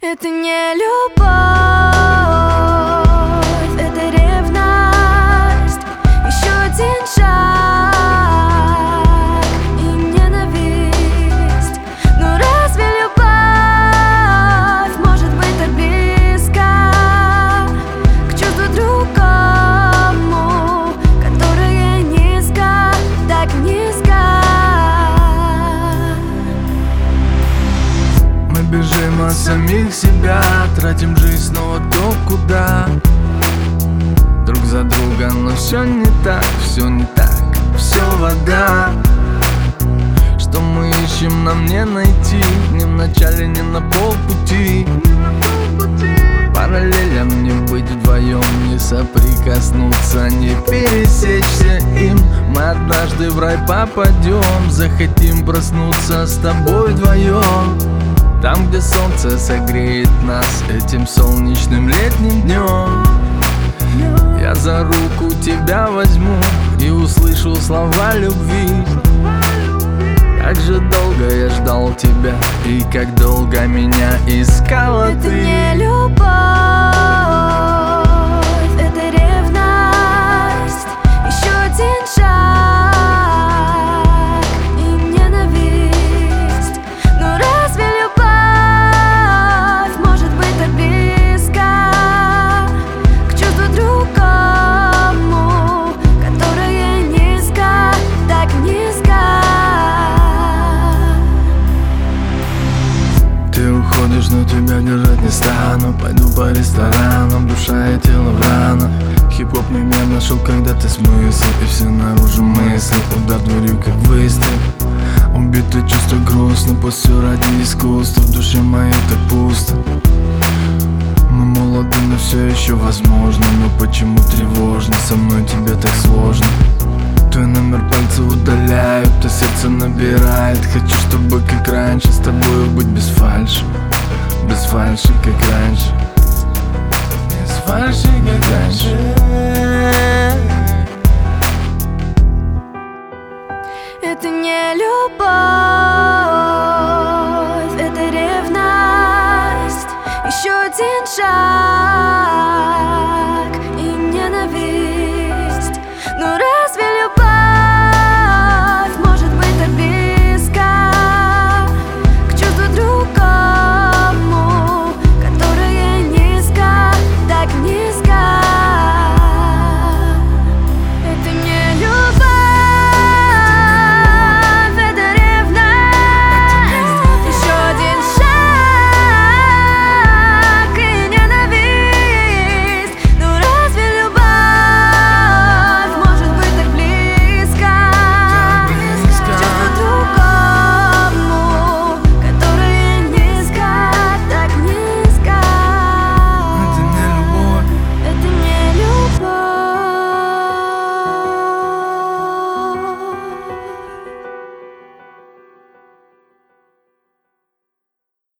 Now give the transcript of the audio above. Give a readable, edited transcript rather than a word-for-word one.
Это не любовь, это ревность. Еще один шаг и ненависть. Но разве любовь может быть так близко к чувству другому, которое низко, так низко? Мы бежим от самих себя, тратим жизнь снова то куда. Друг за друга, но все не так, все не так, все вода. Что мы ищем, нам не найти, ни в начале, ни на полпути. Параллелям не быть вдвоем, не соприкоснуться, не пересечься им. Мы однажды в рай попадем, захотим проснуться с тобой вдвоем. Там, где солнце согреет нас этим солнечным летним днем. Я за руку тебя возьму и услышу слова любви. Как же долго я ждал тебя, и как долго меня искала Это ты. не любовь, это ревность. Еще один шаг и ненависть. Но разве любовь может быть так близко к чувству другому, которое низко, так низко? Ты уходишь, но тебя держать не стану. Пойду по ресторанам, душа и тело в ранах. Хип-хоп не я нашел когда-то смысл, и все наружу мысли. Удар дверью как выстрел. Убито чувство грустно, пусть все ради искусства. В душе моей так пусто. Мы молоды, но все еще возможно. Но почему тревожно, со мной тебе так сложно? Твой номер пальцы удаляют, а сердце набирает. Хочу, чтобы как раньше с тобой быть без фальши. Без фальши, как раньше. Без фальши, как раньше. Это не любовь, это ревность. Еще один шаг